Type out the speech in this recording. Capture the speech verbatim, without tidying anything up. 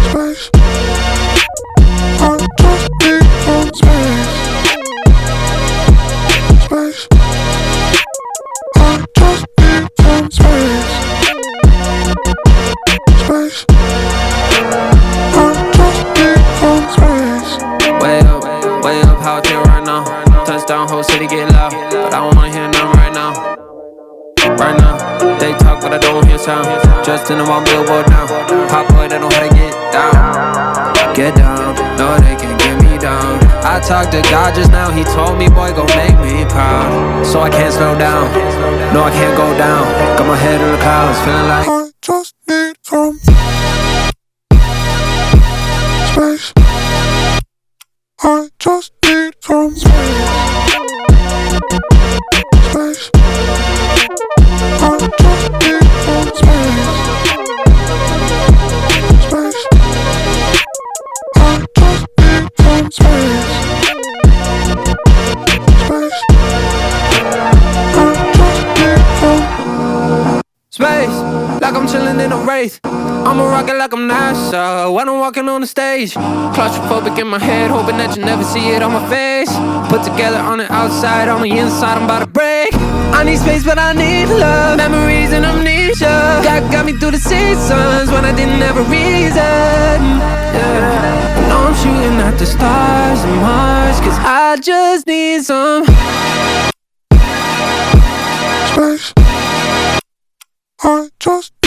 Space. I just need some space. Space. I just need some space. Space. I just need some space. Way up, way up, how I feel right now. Touchdown, whole city get loud, but I don't wanna hear nothing right now. Right now, they talk but I don't hear sound. Just in the one billboard now. Pop boy, they know how to get down. Get down, no they can't get me down. I talked to God just now, he told me boy gon' make me proud. So I can't slow down, no I can't go down. Got my head in the clouds, feeling like I just need some space. I just need some space. Space. I just need some space. Space. I just need some space. Space. I just need some space, like I'm chillin' in a wraith. I'ma rock it like I'm NASA when I'm walking on the stage. Claustrophobic in my head, hoping that you never see it on my face. Put together on the outside, on the inside, I'm about to break. I need space, but I need love. Memories and amnesia God got me through the seasons when I didn't have a reason. Yeah. I know I'm shooting at the stars and Mars, cause I just need some space. I just